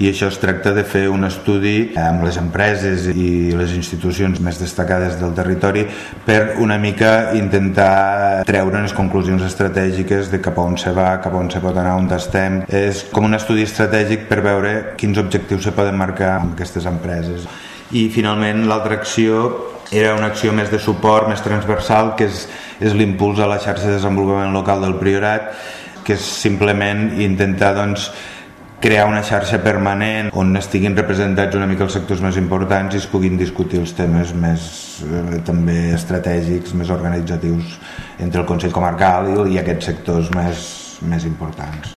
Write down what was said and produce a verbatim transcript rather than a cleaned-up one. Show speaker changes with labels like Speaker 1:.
Speaker 1: i això es tracta de fer un estudi amb les empreses i les institucions més destacades del territori per una mica intentar treure les conclusions estratègiques de cap a on se va, cap a on se pot anar, on estem. És com un estudi estratègic per veure quins objectius se poden marcar amb aquestes empreses. I finalment l'altra acció era una acció més de suport, més transversal, que és, és l'impuls a la xarxa de desenvolupament local del Priorat, que és simplement intentar doncs, crear una xarxa permanent on estiguin representats una mica els sectors més importants i es puguin discutir els temes més eh, també estratègics, més organitzatius entre el Consell Comarcal i, i aquests sectors més, més importants.